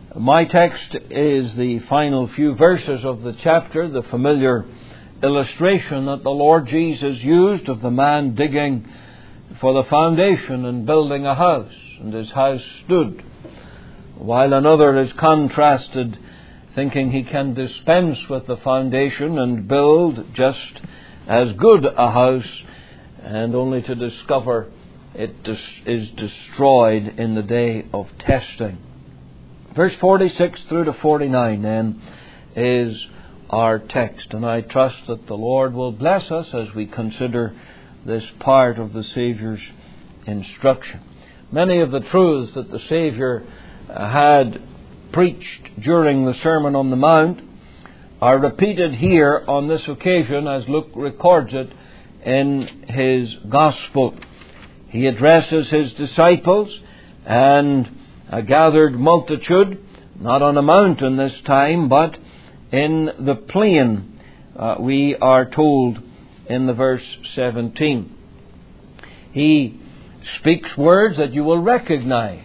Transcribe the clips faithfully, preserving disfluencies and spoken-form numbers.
My text is the final few verses of the chapter, the familiar illustration that the Lord Jesus used of the man digging for the foundation and building a house, and his house stood, while another is contrasted, thinking he can dispense with the foundation and build just as good a house, and only to discover it dis- is destroyed in the day of testing. Verse forty-six through to forty-nine then is our text, and I trust that the Lord will bless us as we consider this part of the Saviour's instruction. Many of the truths that the Saviour had preached during the Sermon on the Mount are repeated here on this occasion as Luke records it in his Gospel. He addresses his disciples and a gathered multitude, not on a mountain this time, but in the plain, uh, we are told in the verse seventeen. He speaks words that you will recognize,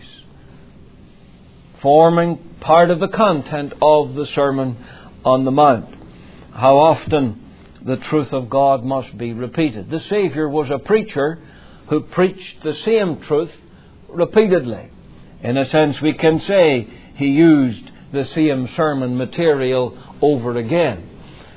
forming part of the content of the Sermon on the Mount. How often the truth of God must be repeated. The Saviour was a preacher who preached the same truth repeatedly. In a sense, we can say he used the same sermon material over again.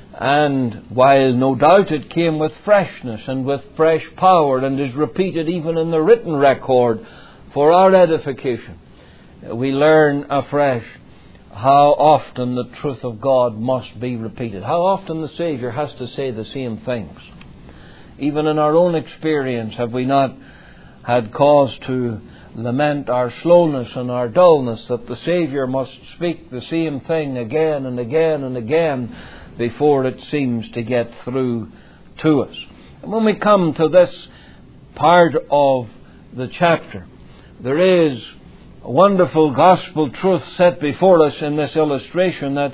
And while no doubt it came with freshness and with fresh power and is repeated even in the written record for our edification, we learn afresh how often the truth of God must be repeated. How often the Saviour has to say the same things. Even in our own experience, have we not had cause to lament our slowness and our dullness, that the Saviour must speak the same thing again and again and again before it seems to get through to us. And when we come to this part of the chapter, there is a wonderful gospel truth set before us in this illustration that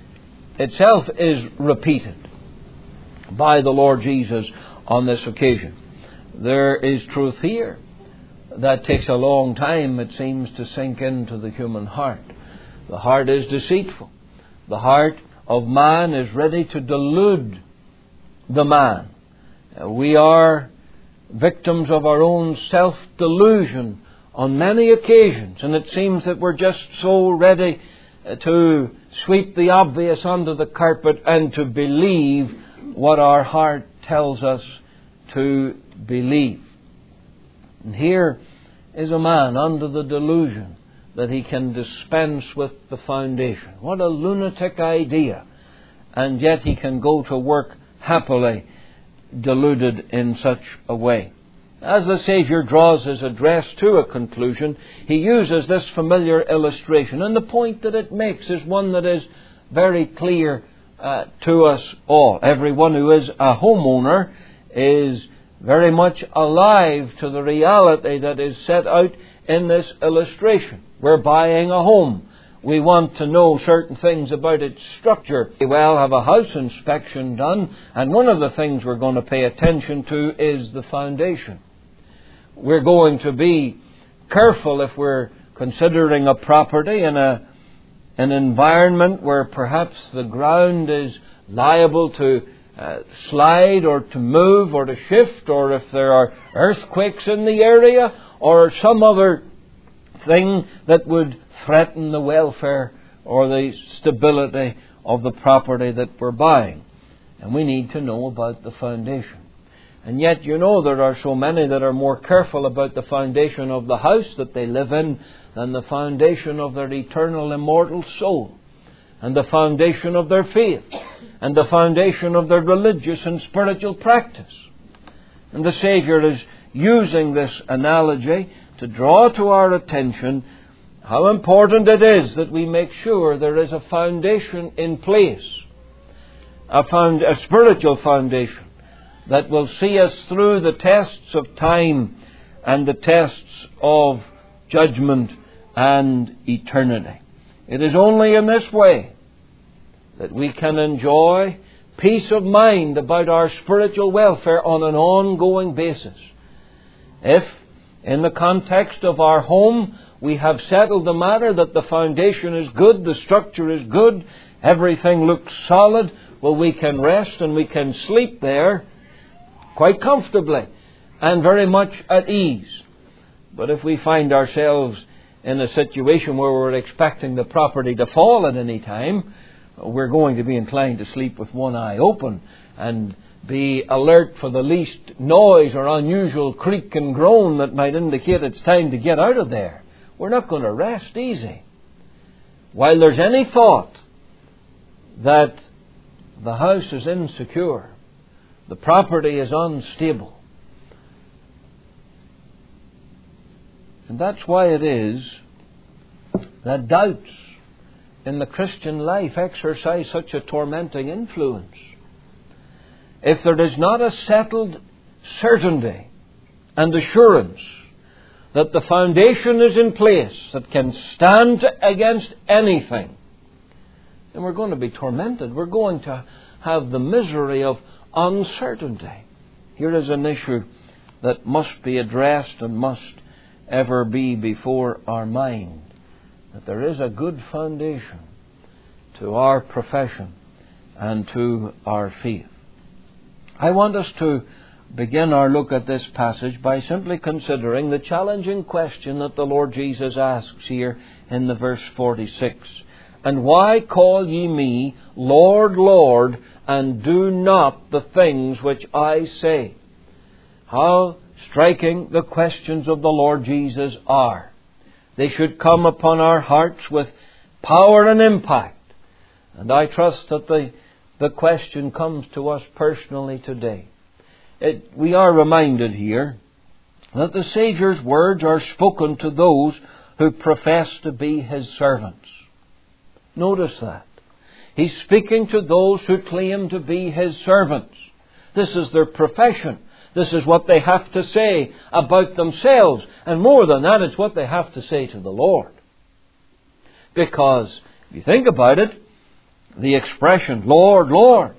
itself is repeated by the Lord Jesus on this occasion. There is truth here that takes a long time, it seems, to sink into the human heart. The heart is deceitful. The heart of man is ready to delude the man. We are victims of our own self-delusion on many occasions, and it seems that we're just so ready to sweep the obvious under the carpet and to believe what our heart tells us to believe. And here is a man under the delusion that he can dispense with the foundation. What a lunatic idea. And yet he can go to work happily, deluded in such a way. As the Saviour draws his address to a conclusion, he uses this familiar illustration. And the point that it makes is one that is very clear uh, to us all. Everyone who is a homeowner is very much alive to the reality that is set out in this illustration. We're buying a home. We want to know certain things about its structure. We well have a house inspection done, and one of the things we're going to pay attention to is the foundation. We're going to be careful if we're considering a property in a, an environment where perhaps the ground is liable to Uh, slide or to move or to shift, or if there are earthquakes in the area or some other thing that would threaten the welfare or the stability of the property that we're buying. And we need to know about the foundation. And yet, you know, there are so many that are more careful about the foundation of the house that they live in than the foundation of their eternal immortal soul, and the foundation of their faith, and the foundation of their religious and spiritual practice. And the Saviour is using this analogy to draw to our attention how important it is that we make sure there is a foundation in place, a, found, a spiritual foundation that will see us through the tests of time and the tests of judgment and eternity. It is only in this way that we can enjoy peace of mind about our spiritual welfare on an ongoing basis. If In the context of our home, we have settled the matter that the foundation is good, the structure is good, everything looks solid. Well, we can rest and we can sleep there quite comfortably and very much at ease. But if we find ourselves in a situation where we're expecting the property to fall at any time, we're going to be inclined to sleep with one eye open and be alert for the least noise or unusual creak and groan that might indicate it's time to get out of there. We're not going to rest easy. While there's any thought that the house is insecure, the property is unstable. And that's why it is that doubts in the Christian life exercise such a tormenting influence. If there is not a settled certainty and assurance that the foundation is in place that can stand against anything, then we're going to be tormented. We're going to have the misery of uncertainty. Here is an issue that must be addressed and must ever be before our mind, that there is a good foundation to our profession and to our faith. I want us to begin our look at this passage by simply considering the challenging question that the Lord Jesus asks here in the verse forty-six. And why call ye me Lord, Lord, and do not the things which I say? How striking the questions of the Lord Jesus are. They should come upon our hearts with power and impact. And I trust that the, the question comes to us personally today. It, we are reminded here that the Saviour's words are spoken to those who profess to be His servants. Notice that. He's speaking to those who claim to be His servants. This is their profession. This is what they have to say about themselves. And more than that, it's what they have to say to the Lord. Because, if you think about it, the expression, Lord, Lord,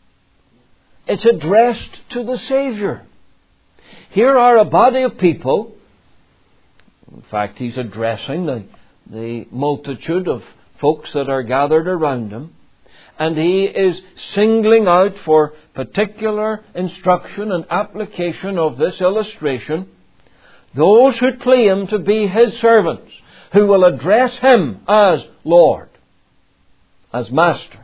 it's addressed to the Saviour. Here are a body of people. In fact, He's addressing the, the multitude of folks that are gathered around Him. And He is singling out for particular instruction and application of this illustration those who claim to be His servants, who will address Him as Lord, as Master.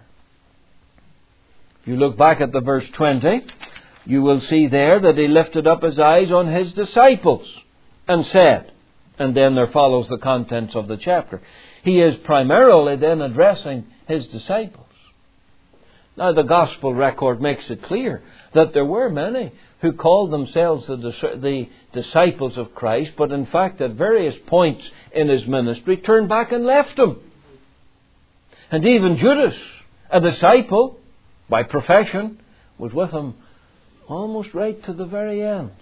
If you look back at the verse twenty, you will see there that He lifted up His eyes on His disciples and said, and then there follows the contents of the chapter. He is primarily then addressing His disciples. Now, the Gospel record makes it clear that there were many who called themselves the, the disciples of Christ, but in fact at various points in His ministry turned back and left Him. And even Judas, a disciple by profession, was with Him almost right to the very end.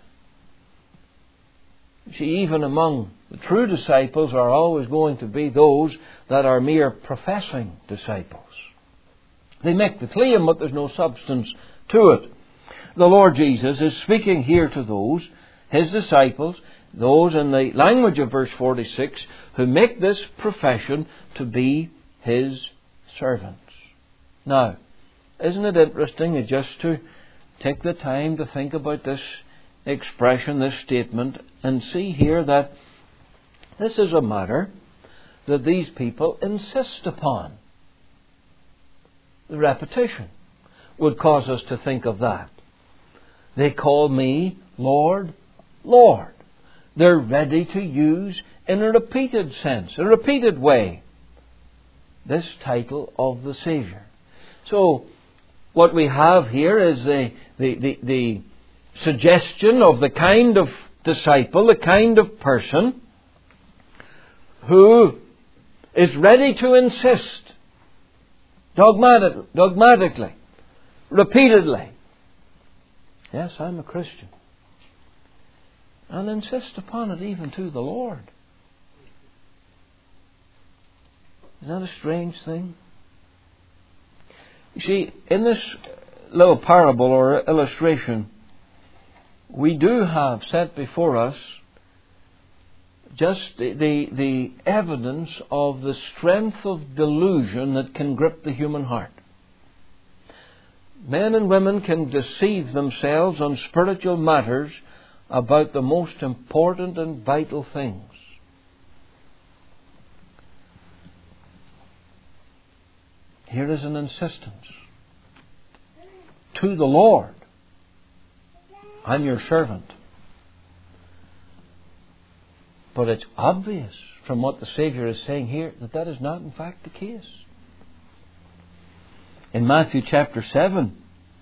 See, even among the true disciples are always going to be those that are mere professing disciples. They make the claim, but there's no substance to it. The Lord Jesus is speaking here to those, His disciples, those in the language of verse forty-six, who make this profession to be His servants. Now, isn't it interesting just to take the time to think about this expression, this statement, and see here that this is a matter that these people insist upon. The repetition would cause us to think of that. They call me Lord, Lord. They're ready to use in a repeated sense, a repeated way, this title of the Saviour. So, what we have here is the, the, the, the suggestion of the kind of disciple, the kind of person who is ready to insist dogmatic, dogmatically, repeatedly, yes, I'm a Christian, and insist upon it even to the Lord. Isn't that a strange thing? You see, in this little parable or illustration, we do have set before us just the, the, the evidence of the strength of delusion that can grip the human heart. Men and women can deceive themselves on spiritual matters about the most important and vital things. Here is an insistence to the Lord. I'm your servant. But it's obvious from what the Savior is saying here that that is not in fact the case. In Matthew chapter seven,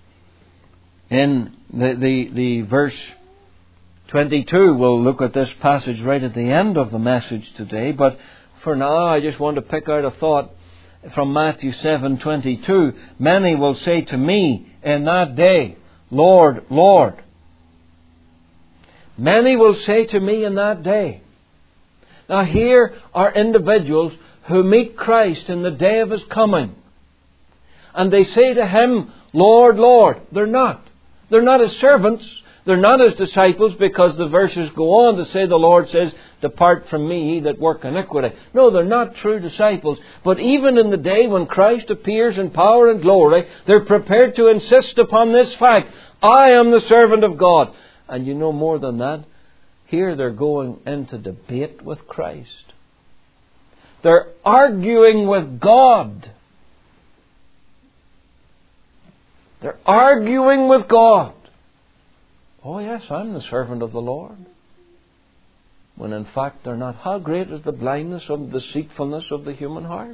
in the, the, the verse twenty-two, we'll look at this passage right at the end of the message today, but for now I just want to pick out a thought from Matthew seven twenty-two. Many will say to me in that day, Lord, Lord. Many will say to me in that day. Now here are individuals who meet Christ in the day of His coming. And they say to Him, Lord, Lord. They're not. They're not His servants. They're not His disciples, because the verses go on to say the Lord says, depart from me, ye that work iniquity. No, they're not true disciples. But even in the day when Christ appears in power and glory, they're prepared to insist upon this fact. I am the servant of God. And you know more than that. Here they're going into debate with Christ. They're arguing with God. They're arguing with God. Oh yes, I'm the servant of the Lord. When in fact they're not. How great is the blindness of the deceitfulness of the human heart?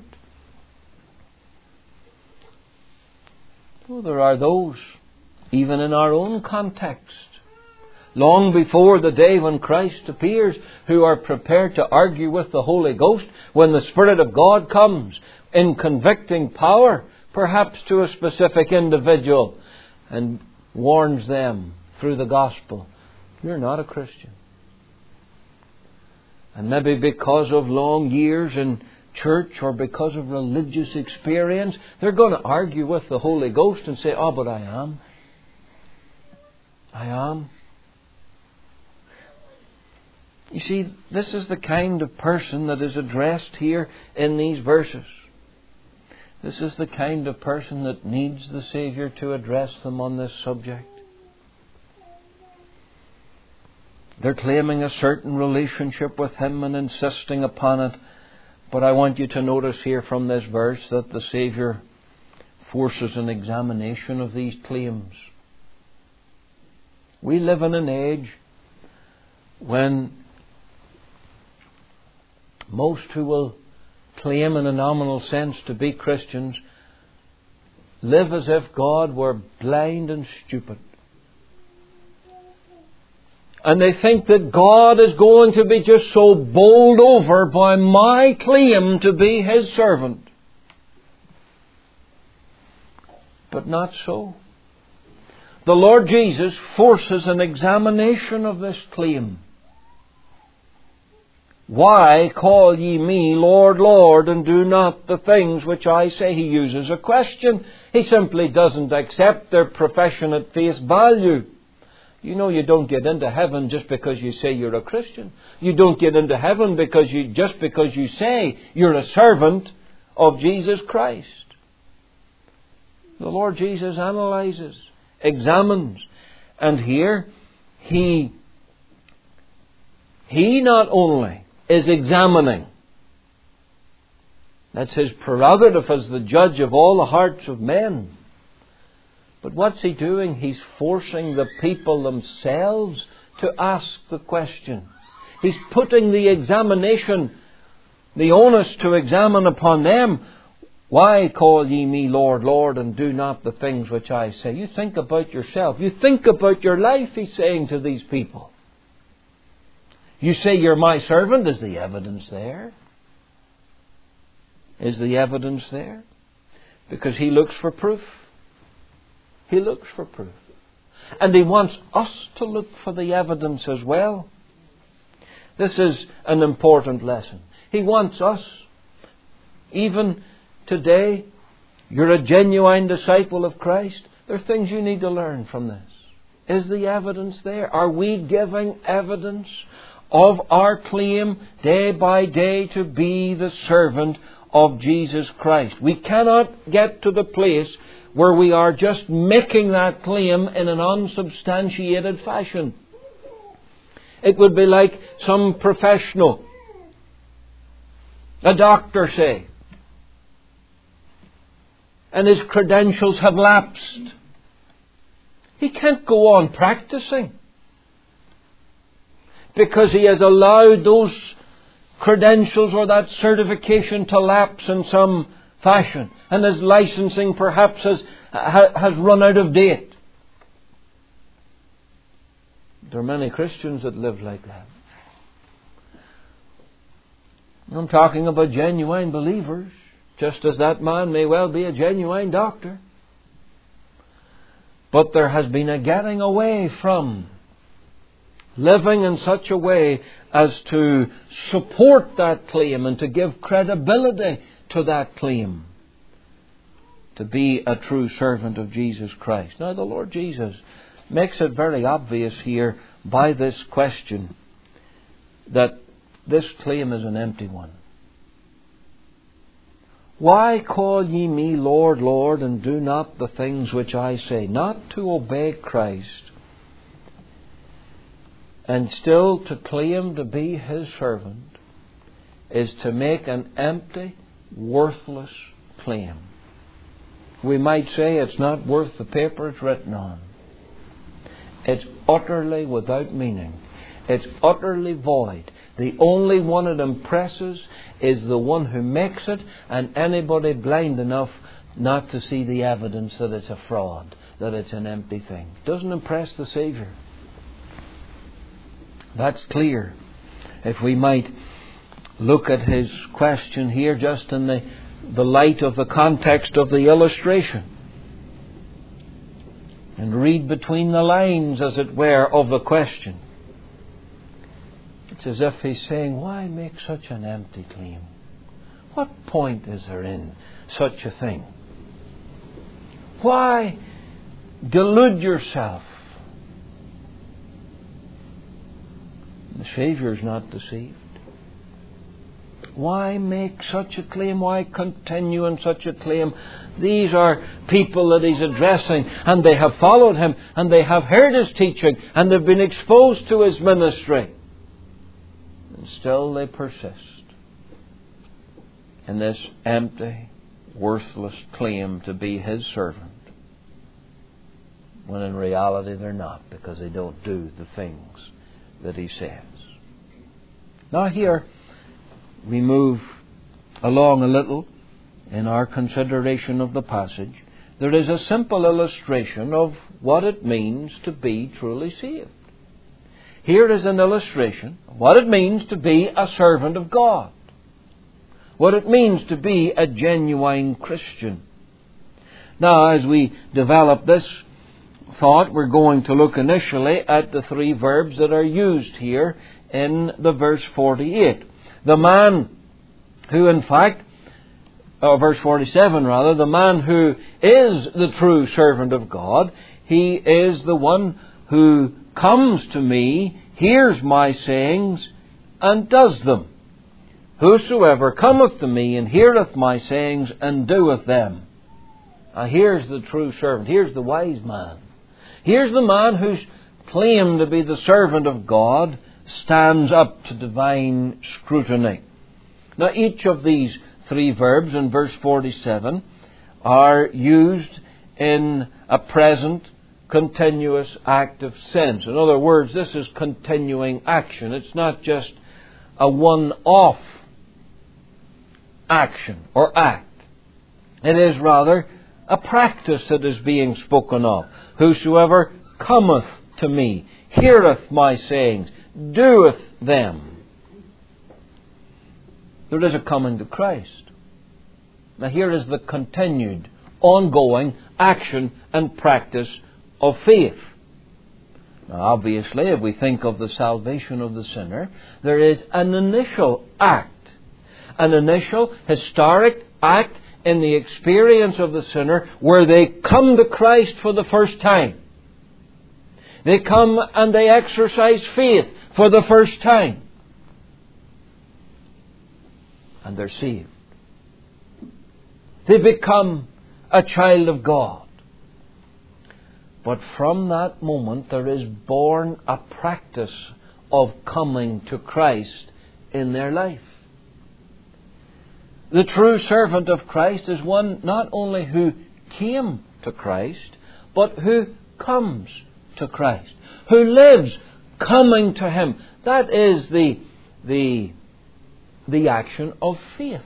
Well, there are those, even in our own context, long before the day when Christ appears, who are prepared to argue with the Holy Ghost when the Spirit of God comes in convicting power, perhaps to a specific individual, and warns them through the gospel, you're not a Christian. And maybe because of long years in church or because of religious experience, they're going to argue with the Holy Ghost and say, oh, but I am. I am. You see, this is the kind of person that is addressed here in these verses. This is the kind of person that needs the Savior to address them on this subject. They're claiming a certain relationship with Him and insisting upon it. But I want you to notice here from this verse that the Savior forces an examination of these claims. We live in an age when most who will claim in a nominal sense to be Christians live as if God were blind and stupid. And they think that God is going to be just so bowled over by my claim to be His servant. But not so. The Lord Jesus forces an examination of this claim. Why call ye me Lord, Lord, and do not the things which I say? He uses a question. He simply doesn't accept their profession at face value. You know, you don't get into heaven just because you say you're a Christian. You don't get into heaven because you just because you say you're a servant of Jesus Christ. The Lord Jesus analyzes, examines, and here He He not only is examining. That's His prerogative as the judge of all the hearts of men. But what's He doing? He's forcing the people themselves to ask the question. He's putting the examination, the onus to examine upon them. Why call ye me Lord, Lord, and do not the things which I say? You think about yourself. You think about your life, He's saying to these people. You say you're my servant. Is the evidence there? Is the evidence there? Because He looks for proof. He looks for proof. And He wants us to look for the evidence as well. This is an important lesson. He wants us, even today, you're a genuine disciple of Christ. There are things you need to learn from this. Is the evidence there? Are we giving evidence of our claim day by day to be the servant of Jesus Christ. We cannot get to the place where we are just making that claim in an unsubstantiated fashion. It would be like some professional, a doctor, say, and his credentials have lapsed. He can't go on practicing because he has allowed those credentials or that certification to lapse in some fashion, and his licensing perhaps has, has run out of date. There are many Christians that live like that. I'm talking about genuine believers, just as that man may well be a genuine doctor. But there has been a getting away from living in such a way as to support that claim and to give credibility to that claim, to be a true servant of Jesus Christ. Now, the Lord Jesus makes it very obvious here by this question that this claim is an empty one. Why call ye me Lord, Lord, and do not the things which I say? Not to obey Christ and still to claim to be His servant is to make an empty, worthless claim. We might say it's not worth the paper it's written on. It's utterly without meaning. It's utterly void. The only one it impresses is the one who makes it, and anybody blind enough not to see the evidence that it's a fraud, that it's an empty thing. It doesn't impress the Saviour. That's clear. If we might look at his question here just in the, the light of the context of the illustration, and read between the lines, as it were, of the question. It's as if he's saying, why make such an empty claim? What point is there in such a thing? Why delude yourself? The Saviour is not deceived. Why make such a claim? Why continue in such a claim? These are people that he's addressing, and they have followed him, and they have heard his teaching, and they've been exposed to his ministry. And still they persist in this empty, worthless claim to be his servant, when in reality they're not, because they don't do the things that he says. Now here we move along a little in our consideration of the passage. There is a simple illustration of what it means to be truly saved. Here is an illustration of what it means to be a servant of God, what it means to be a genuine Christian. Now, as we develop this thought, we're going to look initially at the three verbs that are used here in the verse forty-eight. The man who, in fact, or verse forty-seven rather, the man who is the true servant of God, he is the one who comes to me, hears my sayings, and does them. Whosoever cometh to me and heareth my sayings and doeth them. Now here's the true servant. Here's the wise man. Here's the man whose claim to be the servant of God stands up to divine scrutiny. Now each of these three verbs in verse forty-seven are used in a present, continuous, active sense. In other words, this is continuing action. It's not just a one-off action or act. It is rather a practice that is being spoken of. Whosoever cometh to me, heareth my sayings, doeth them. There is a coming to Christ. Now here is the continued, ongoing action and practice of faith. Now obviously, if we think of the salvation of the sinner, there is an initial act, an initial historic act in the experience of the sinner where they come to Christ for the first time. They come and they exercise faith for the first time. And they're saved. They become a child of God. But from that moment there is born a practice of coming to Christ in their life. The true servant of Christ is one not only who came to Christ, but who comes to Christ, who lives coming to Him. That is the, the, the action of faith.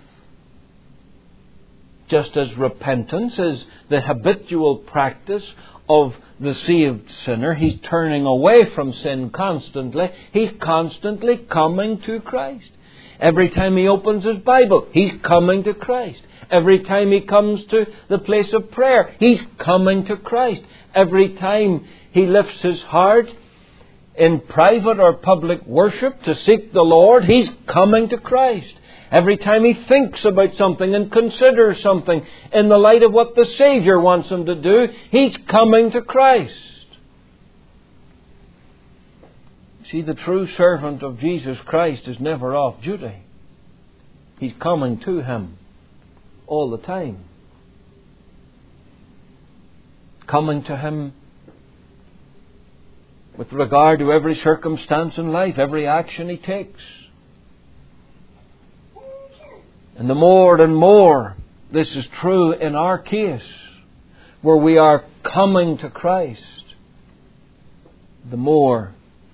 Just as repentance is the habitual practice of the saved sinner, he's turning away from sin constantly. He's constantly coming to Christ. Every time he opens his Bible, he's coming to Christ. Every time he comes to the place of prayer, he's coming to Christ. Every time he lifts his heart in private or public worship to seek the Lord, he's coming to Christ. Every time he thinks about something and considers something in the light of what the Savior wants him to do, he's coming to Christ. See, the true servant of Jesus Christ is never off duty. He's coming to Him all the time. Coming to Him with regard to every circumstance in life, every action he takes. And the more and more this is true in our case, where we are coming to Christ, the more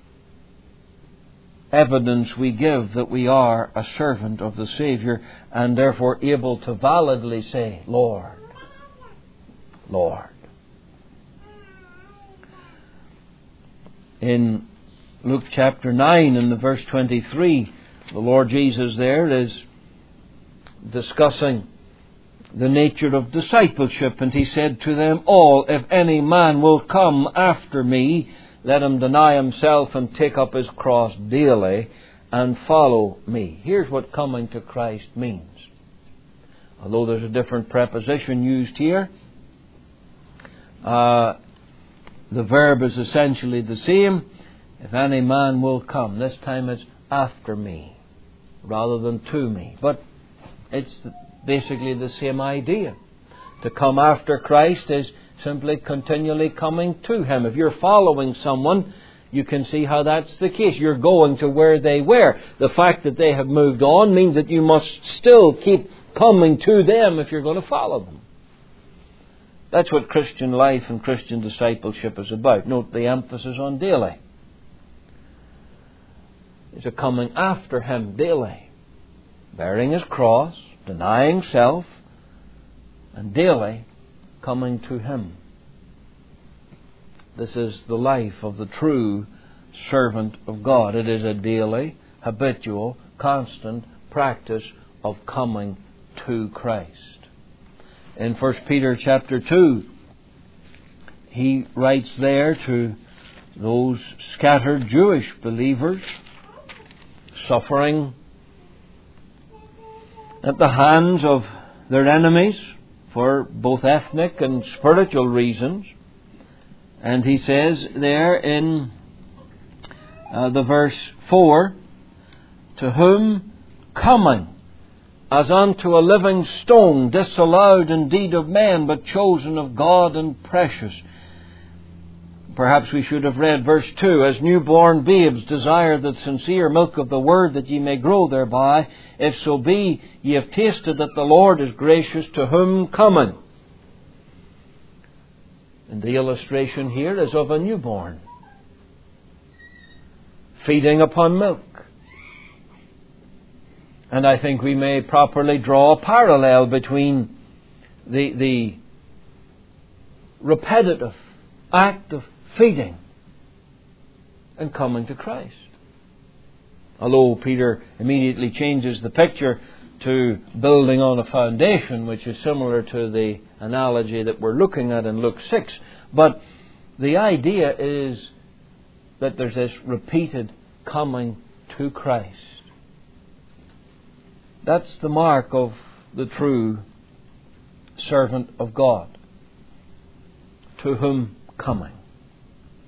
evidence we give that we are a servant of the Savior, and therefore able to validly say, Lord, Lord. In Luke chapter nine, in the verse twenty-three, the Lord Jesus there is discussing the nature of discipleship, and He said to them all, if any man will come after me, let him deny himself and take up his cross daily and follow me. Here's what coming to Christ means. Although there's a different preposition used here, uh, the verb is essentially the same. If any man will come. This time it's after me rather than to me. But it's basically the same idea. To come after Christ is simply continually coming to Him. If you're following someone, you can see how that's the case. You're going to where they were. The fact that they have moved on means that you must still keep coming to them if you're going to follow them. That's what Christian life and Christian discipleship is about. Note the emphasis on daily. It's a coming after Him daily. Bearing His cross, denying self, and daily coming to Him. This is the life of the true servant of God. It is a daily, habitual, constant practice of coming to Christ. In First Peter chapter two, he writes there to those scattered Jewish believers suffering at the hands of their enemies for both ethnic and spiritual reasons. And he says there in uh, the verse four, to whom coming as unto a living stone, disallowed indeed of men, but chosen of God and precious. Perhaps we should have read verse two, as newborn babes desire the sincere milk of the word, that ye may grow thereby. If so be ye have tasted that the Lord is gracious, to whom coming. And the illustration here is of a newborn feeding upon milk. And I think we may properly draw a parallel between the, the repetitive act of feeding and coming to Christ. Although Peter immediately changes the picture to building on a foundation, which is similar to the analogy that we're looking at in Luke six. But the idea is that there's this repeated coming to Christ. That's the mark of the true servant of God. To whom coming.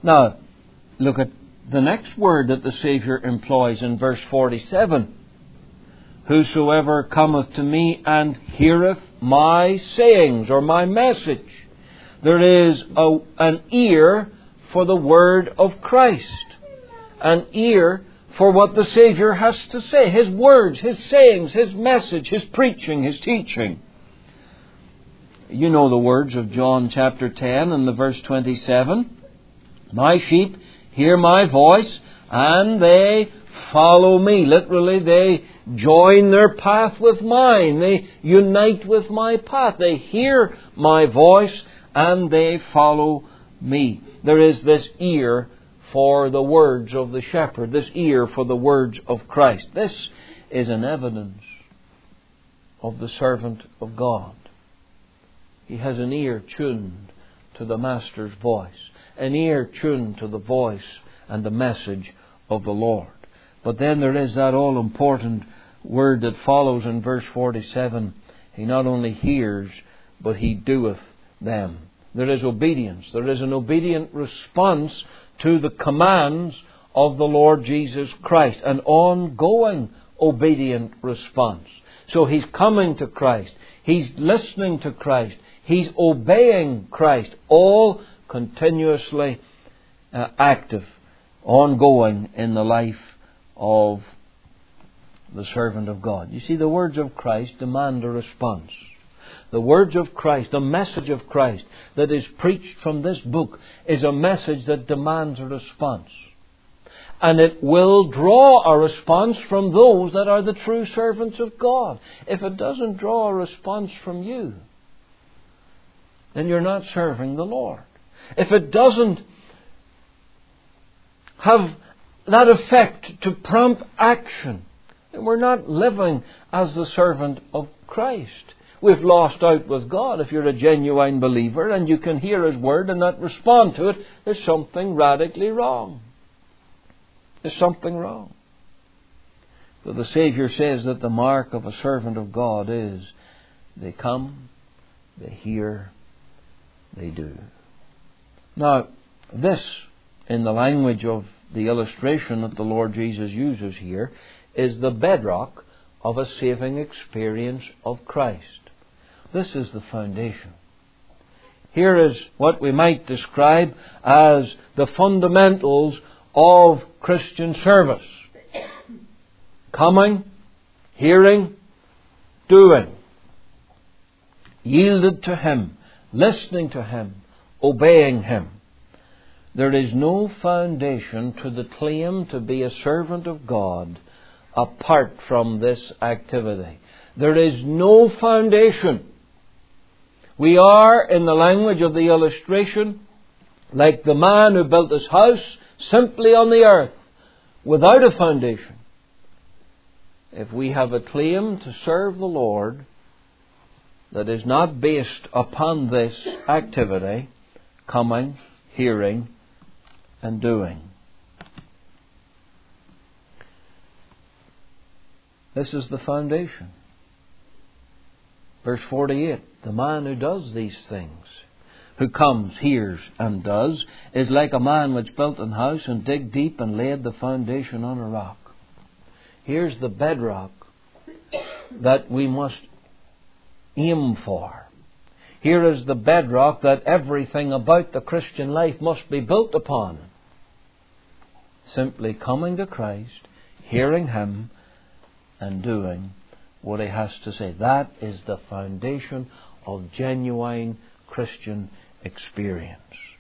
Now, look at the next word that the Saviour employs in verse forty-seven. Whosoever cometh to me and heareth my sayings, or my message. There is a, an ear for the word of Christ. An ear for what the Saviour has to say. His words, His sayings, His message, His preaching, His teaching. You know the words of John chapter ten and the verse twenty-seven. My sheep hear my voice and they follow me. Literally, they join their path with mine. They unite with my path. They hear my voice and they follow me. There is this ear for the words of the shepherd, this ear for the words of Christ. This is an evidence of the servant of God. He has an ear tuned to the Master's voice, an ear tuned to the voice and the message of the Lord. But then there is that all-important word that follows in verse forty-seven. He not only hears, but He doeth them. There is obedience. There is an obedient response to the commands of the Lord Jesus Christ. An ongoing obedient response. So He's coming to Christ. He's listening to Christ. He's obeying Christ. All continuously uh, active, ongoing in the life of the servant of God. You see, the words of Christ demand a response. The words of Christ, the message of Christ that is preached from this book is a message that demands a response. And it will draw a response from those that are the true servants of God. If it doesn't draw a response from you, then you're not serving the Lord. If it doesn't have that effect to prompt action, then we're not living as the servant of Christ. We've lost out with God. If you're a genuine believer and you can hear His word and not respond to it, there's something radically wrong. There's something wrong. But the Saviour says that the mark of a servant of God is they come, they hear, they do. Now, this, in the language of the illustration that the Lord Jesus uses here, is the bedrock of a saving experience of Christ. This is the foundation. Here is what we might describe as the fundamentals of Christian service. Coming, hearing, doing. Yielded to Him, listening to Him, obeying Him. There is no foundation to the claim to be a servant of God apart from this activity. There is no foundation. We are, in the language of the illustration, like the man who built his house simply on the earth, without a foundation. If we have a claim to serve the Lord that is not based upon this activity, coming, hearing, and doing. This is the foundation. Verse forty-eight, the man who does these things, who comes, hears, and does, is like a man which built an house and digged deep and laid the foundation on a rock. Here's the bedrock that we must aim for. Here is the bedrock that everything about the Christian life must be built upon. Simply coming to Christ, hearing Him, and doing what He has to say. That is the foundation of genuine Christian experience.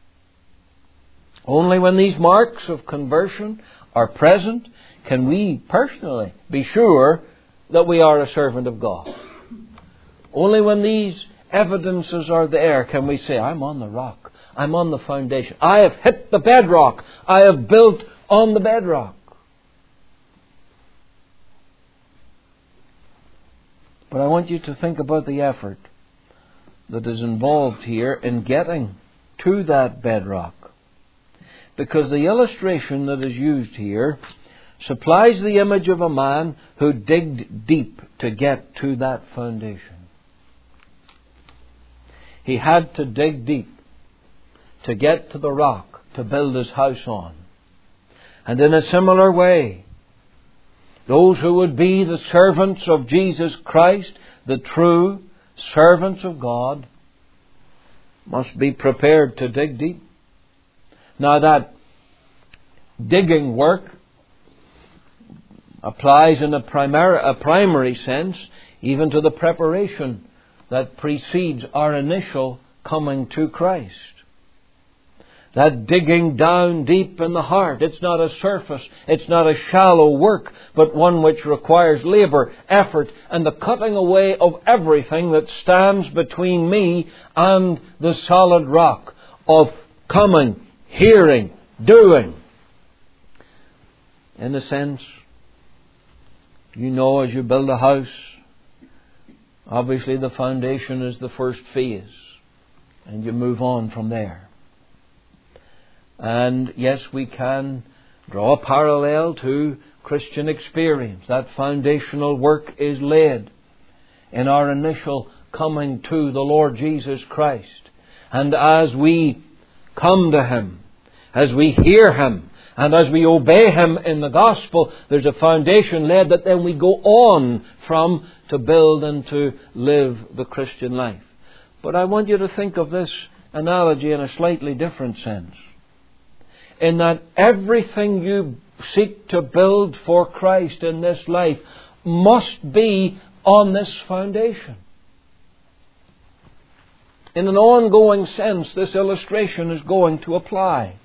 Only when these marks of conversion are present can we personally be sure that we are a servant of God. Only when these evidences are there can we say, I'm on the rock. I'm on the foundation. I have hit the bedrock. I have built on the bedrock. But I want you to think about the effort that is involved here in getting to that bedrock. Because the illustration that is used here supplies the image of a man who digged deep to get to that foundation. He had to dig deep to get to the rock to build His house on. And in a similar way, those who would be the servants of Jesus Christ, the true servants of God, must be prepared to dig deep. Now that digging work applies in a primary, a primary sense even to the preparation that precedes our initial coming to Christ. That digging down deep in the heart. It's not a surface, it's not a shallow work, but one which requires labour, effort, and the cutting away of everything that stands between me and the solid rock of coming, hearing, doing. In a sense, you know, as you build a house, obviously the foundation is the first phase, and you move on from there. And yes, we can draw a parallel to Christian experience. That foundational work is laid in our initial coming to the Lord Jesus Christ. And as we come to Him, as we hear Him, and as we obey Him in the gospel, there's a foundation laid that then we go on from to build and to live the Christian life. But I want you to think of this analogy in a slightly different sense. In that everything you seek to build for Christ in this life must be on this foundation. In an ongoing sense, this illustration is going to apply.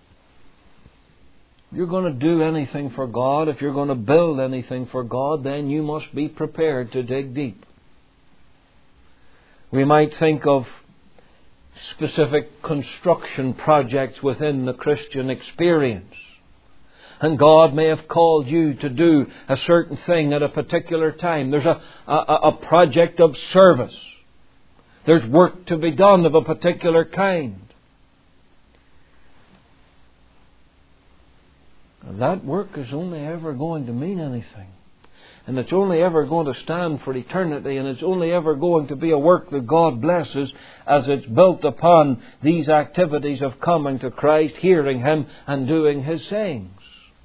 If you're going to do anything for God, if you're going to build anything for God, then you must be prepared to dig deep. We might think of specific construction projects within the Christian experience. And God may have called you to do a certain thing at a particular time. There's a, a, a project of service. There's work to be done of a particular kind. That work is only ever going to mean anything. And it's only ever going to stand for eternity, and it's only ever going to be a work that God blesses as it's built upon these activities of coming to Christ, hearing Him, and doing His sayings.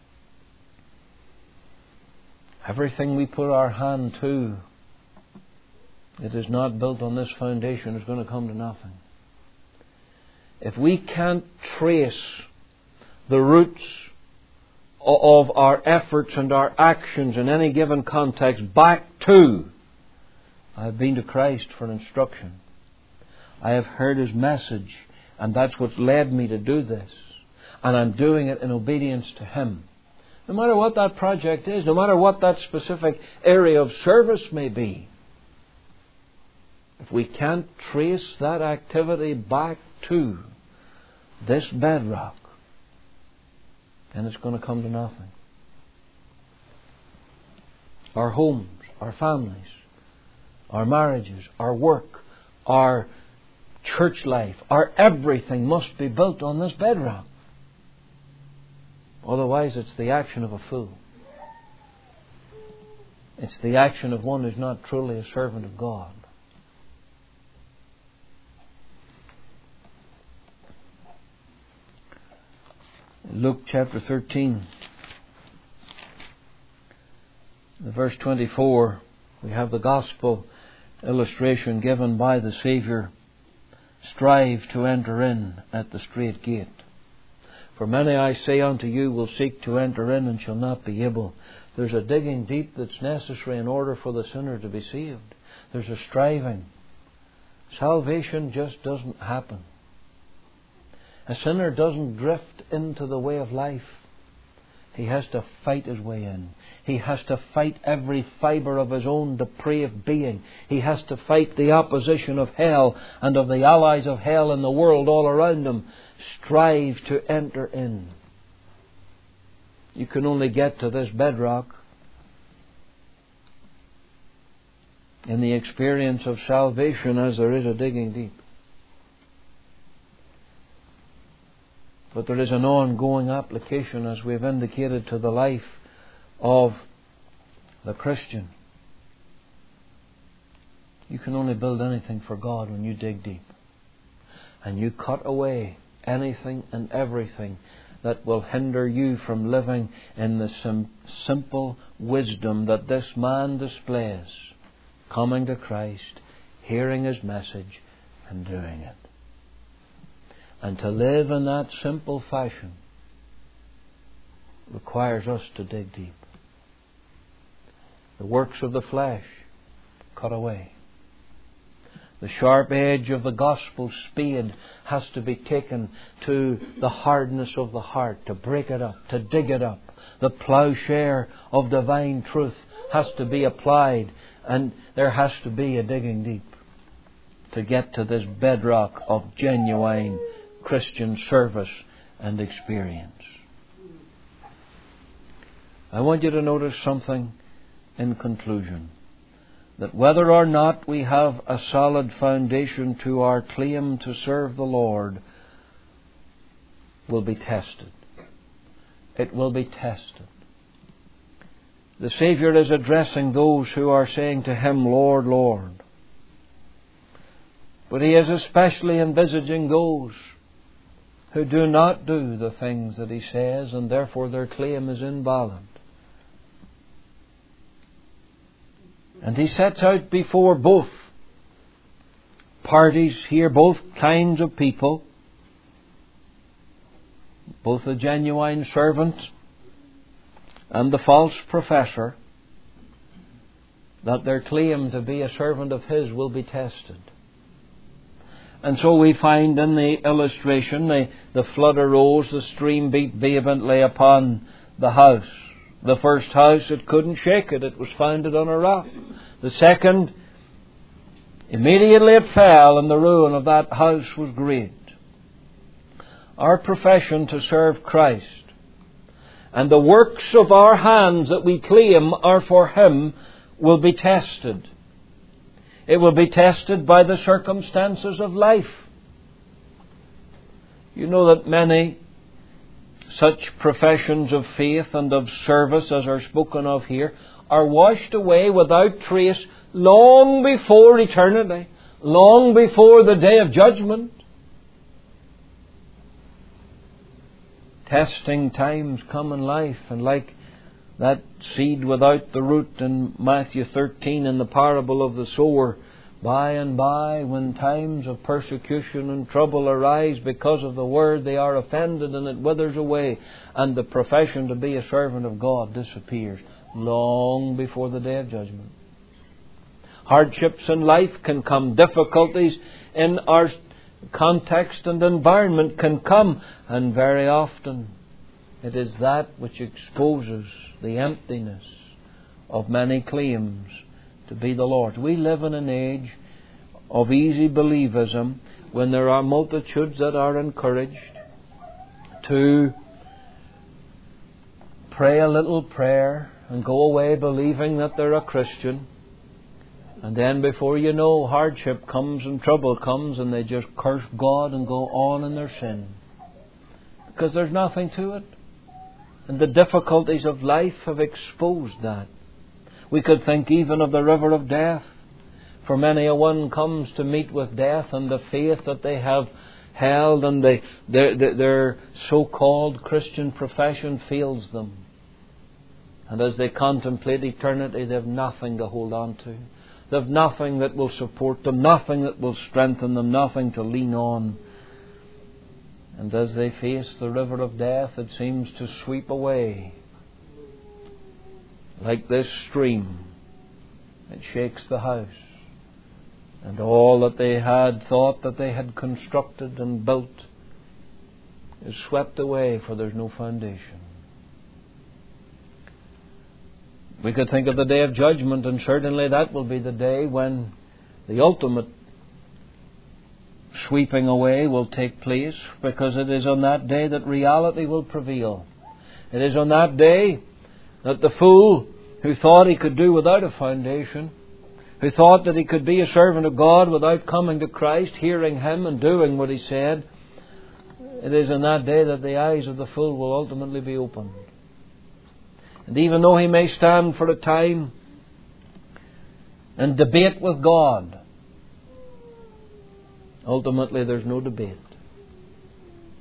Everything we put our hand to, it is not built on this foundation, is going to come to nothing. If we can't trace the roots of our efforts and our actions in any given context back to, I've been to Christ for instruction. I have heard His message, and that's what's led me to do this. And I'm doing it in obedience to Him. No matter what that project is, no matter what that specific area of service may be, if we can't trace that activity back to this bedrock, and it's going to come to nothing. Our homes, our families, our marriages, our work, our church life, our everything must be built on this bedrock. Otherwise, it's the action of a fool. It's the action of one who's not truly a servant of God. Luke chapter thirteen, in verse twenty-four, we have the gospel illustration given by the Saviour. Strive to enter in at the strait gate. For many, I say unto you, will seek to enter in and shall not be able. There's a digging deep that's necessary in order for the sinner to be saved. There's a striving. Salvation just doesn't happen. A sinner doesn't drift into the way of life. He has to fight his way in. He has to fight every fibre of his own depraved being. He has to fight the opposition of hell and of the allies of hell in the world all around him. Strive to enter in. You can only get to this bedrock in the experience of salvation as there is a digging deep. But there is an ongoing application, as we've indicated, to the life of the Christian. You can only build anything for God when you dig deep. And you cut away anything and everything that will hinder you from living in the sim- simple wisdom that this man displays, coming to Christ, hearing His message, and doing it. And to live in that simple fashion requires us to dig deep. The works of the flesh, cut away. The sharp edge of the gospel spade has to be taken to the hardness of the heart, to break it up, to dig it up. The plowshare of divine truth has to be applied, and there has to be a digging deep to get to this bedrock of genuine Christian service and experience. I want you to notice something in conclusion. That whether or not we have a solid foundation to our claim to serve the Lord will be tested. It will be tested. The Saviour is addressing those who are saying to Him, Lord, Lord. But He is especially envisaging those who do not do the things that He says, and therefore their claim is invalid. And He sets out before both parties here, both kinds of people, both the genuine servant and the false professor, that their claim to be a servant of His will be tested. And so we find in the illustration, the, the flood arose, the stream beat vehemently upon the house. The first house, it couldn't shake it. It was founded on a rock. The second, immediately it fell, and the ruin of that house was great. Our profession to serve Christ and the works of our hands that we claim are for Him will be tested. It will be tested by the circumstances of life. You know that many such professions of faith and of service as are spoken of here are washed away without trace long before eternity, long before the day of judgment. Testing times come in life, and like that seed without the root in Matthew thirteen in the parable of the sower, by and by, when times of persecution and trouble arise because of the word, they are offended and it withers away, and the profession to be a servant of God disappears long before the day of judgment. Hardships in life can come, difficulties in our context and environment can come, and very often it is that which exposes the emptiness of many claims to be the Lord. We live in an age of easy believism when there are multitudes that are encouraged to pray a little prayer and go away believing that they're a Christian, and then before you know, hardship comes and trouble comes and they just curse God and go on in their sin because there's nothing to it, and the difficulties of life have exposed that. We could think even of the river of death. For many a one comes to meet with death, and the faith that they have held and they, their, their, their so-called Christian profession fails them. And as they contemplate eternity, they have nothing to hold on to. They have nothing that will support them, nothing that will strengthen them, nothing to lean on. And as they face the river of death, it seems to sweep away. Like this stream, it shakes the house, and all that they had thought that they had constructed and built is swept away, for there's no foundation. We could think of the day of judgment, and certainly that will be the day when the ultimate sweeping away will take place, because it is on that day that reality will prevail. It is on that day that the fool who thought he could do without a foundation, who thought that he could be a servant of God without coming to Christ, hearing Him and doing what He said, it is on that day that the eyes of the fool will ultimately be opened. And even though he may stand for a time and debate with God, ultimately there's no debate.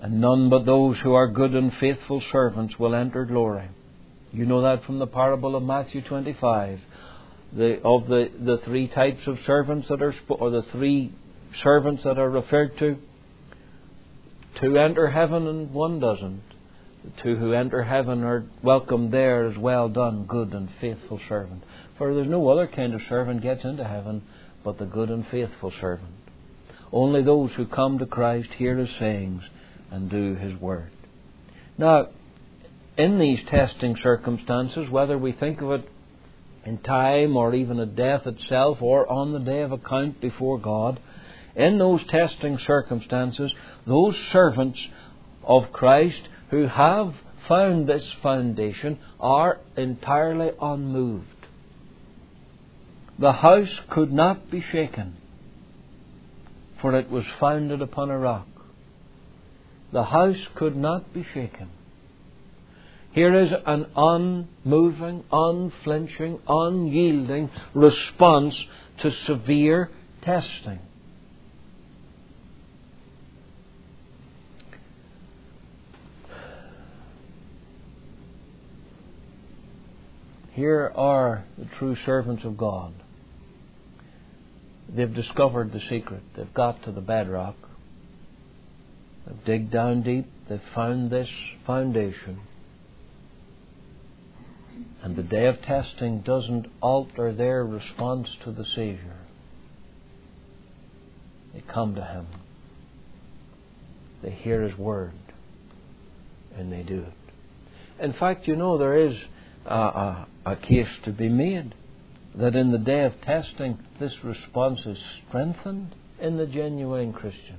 And none but those who are good and faithful servants will enter glory. You know that from the parable of Matthew twenty-five. The, of the, the three types of servants that are, or the three servants that are referred to. Two enter heaven and one doesn't. The two who enter heaven are welcomed there as well done, good and faithful servant. For there's no other kind of servant gets into heaven but the good and faithful servant. Only those who come to Christ, hear His sayings, and do His word. Now, in these testing circumstances, whether we think of it in time or even at death itself or on the day of account before God, in those testing circumstances, those servants of Christ who have found this foundation are entirely unmoved. The house could not be shaken, for it was founded upon a rock. The house could not be shaken. Here is an unmoving, unflinching, unyielding response to severe testing. Here are the true servants of God. They've discovered the secret. They've got to the bedrock. They've digged down deep. They've found this foundation. And the day of testing doesn't alter their response to the Saviour. They come to Him. They hear His word. And they do it. In fact, you know, there is a, a, a case to be made that in the day of testing, this response is strengthened in the genuine Christian.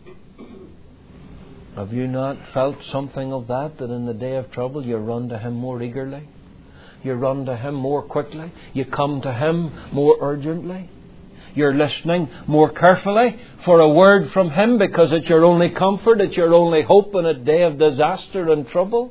Have you not felt something of that, that in the day of trouble you run to Him more eagerly? You run to Him more quickly? You come to Him more urgently? You're listening more carefully for a word from Him because it's your only comfort, it's your only hope in a day of disaster and trouble?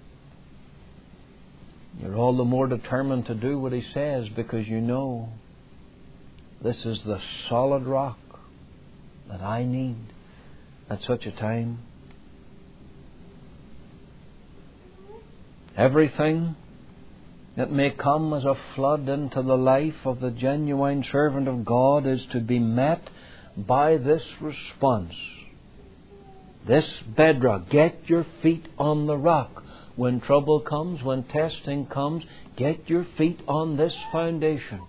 You're all the more determined to do what He says because you know this is the solid rock that I need at such a time. Everything that may come as a flood into the life of the genuine servant of God is to be met by this response. This bedrock. Get your feet on the rock. When trouble comes, when testing comes, get your feet on this foundation.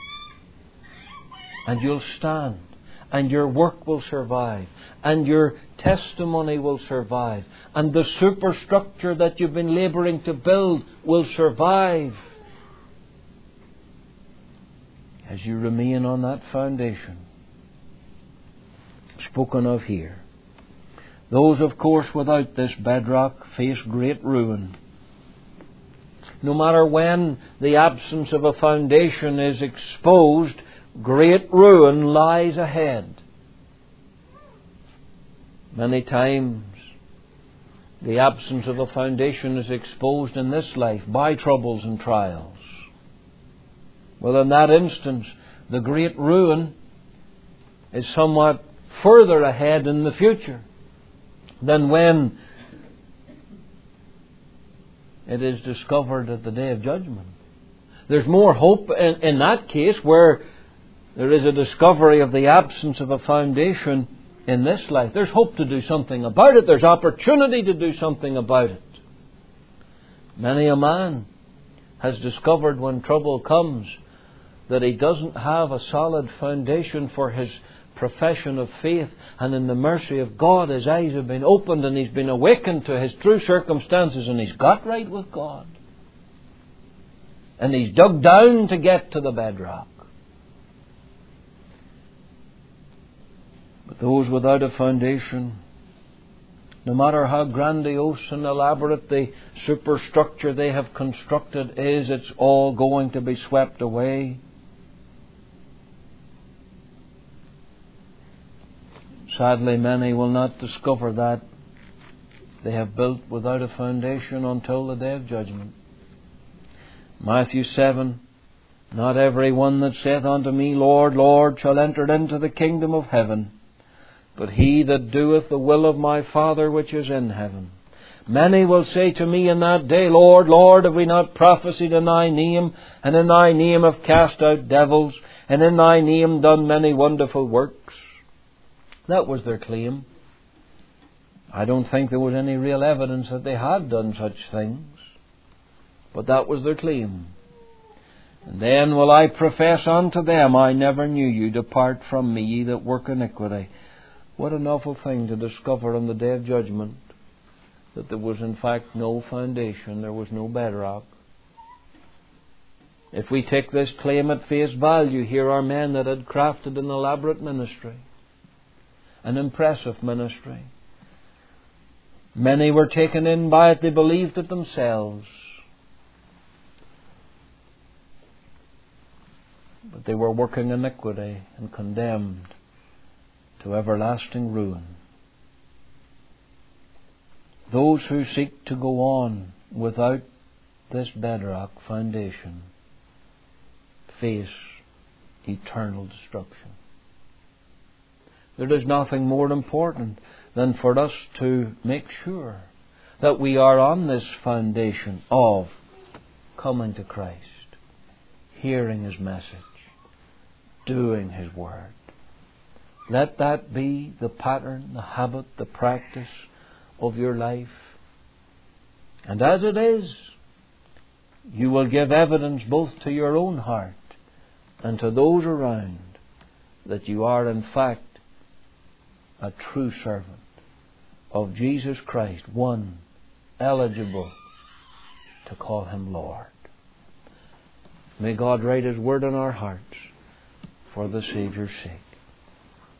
And you'll stand. And your work will survive. And your testimony will survive. And the superstructure that you've been labouring to build will survive. As you remain on that foundation spoken of here. Those, of course, without this bedrock face great ruin. No matter when the absence of a foundation is exposed, great ruin lies ahead. Many times the absence of a foundation is exposed in this life by troubles and trials. Well, in that instance, the great ruin is somewhat further ahead in the future than when it is discovered at the day of judgment. There's more hope in, in that case where there is a discovery of the absence of a foundation in this life. There's hope to do something about it. There's opportunity to do something about it. Many a man has discovered when trouble comes that he doesn't have a solid foundation for his profession of faith, and in the mercy of God his eyes have been opened and he's been awakened to his true circumstances and he's got right with God. And he's dug down to get to the bedrock. But those without a foundation, no matter how grandiose and elaborate the superstructure they have constructed is, it's all going to be swept away. Sadly, many will not discover that they have built without a foundation until the day of judgment. Matthew seven, not every one that saith unto me, Lord, Lord, shall enter into the kingdom of heaven, but he that doeth the will of my Father which is in heaven. Many will say to me in that day, Lord, Lord, have we not prophesied in thy name, and in thy name have cast out devils, and in thy name done many wonderful works? That was their claim. I don't think there was any real evidence that they had done such things, but that was their claim. And then will I profess unto them, I never knew you, depart from me, ye that work iniquity. What an awful thing to discover on the day of judgment, that there was in fact no foundation, there was no bedrock. If we take this claim at face value, here are men that had crafted an elaborate ministry, an impressive ministry. Many were taken in by it, they believed it themselves. But they were working iniquity and condemned to everlasting ruin. Those who seek to go on without this bedrock foundation face eternal destruction. There is nothing more important than for us to make sure that we are on this foundation of coming to Christ, hearing His message, doing His word. Let that be the pattern, the habit, the practice of your life. And as it is, you will give evidence both to your own heart and to those around that you are in fact a true servant of Jesus Christ, one eligible to call Him Lord. May God write His word in our hearts for the Saviour's sake.